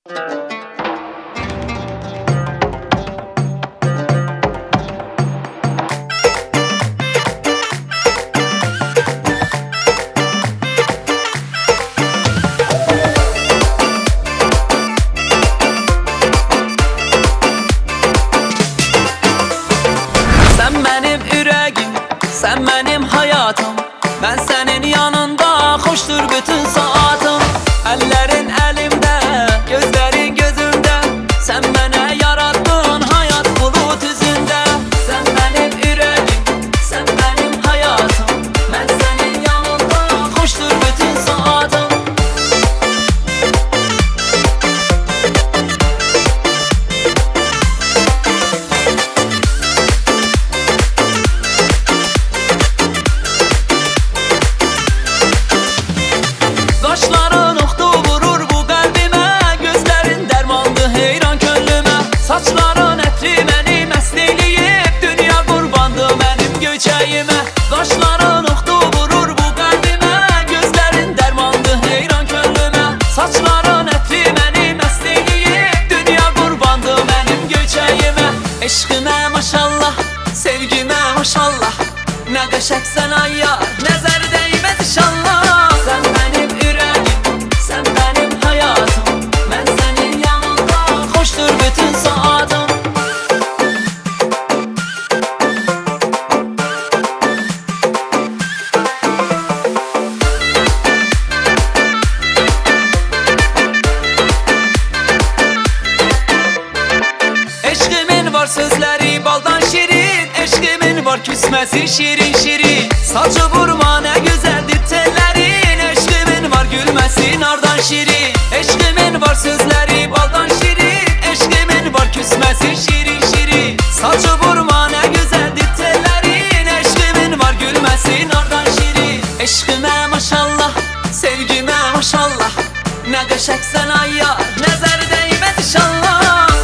Sen benim yüreğim, sen benim hayatım. Ben senin yanında koştur bütün saatim. Ellerin elimde, gözlerin gözümde. Sen beni yarattın hayat bulut yüzünde. Sen benim yüreğim, sen benim hayatım. Ben senin yanında koştur bütün saatim. Kaşların oktu vurur bu kalbime. Gözlerin dermandı heyran gönlüme. Saçların etri beni mest eyleyip. Dünya kurbandı benim göçeğime. Kaşların oktu vurur bu kalbime. Gözlerin dermandı heyran gönlüme. Saçların etri beni mest eyleyip. Dünya kurbandı benim göçeğime. Eşkime maşallah, sevgime maşallah. Ne kaşaksan ayyar, nazar değmez inşallah. Sen benim yüreğim, sen benim hayatım. Ben senin yanında koştur bütün saatim. Eşkimin var sözleri baldan şirin. Eşkimin var küsmesi şirin şirin. Saçı vurma ne güzeldir tellerin. Eşkimin var gülmesi nardan şirin. Eşkimin var sözleri baldan şirin. Eşkimin var küsmesi şirin şirin. Saçı vurma ne güzeldir tellerin. Eşkimin var gülmesi nardan şirin. Eşkime maşallah, sevgime maşallah. Ne kaşaksan ayyar, nazar değmez inşallah.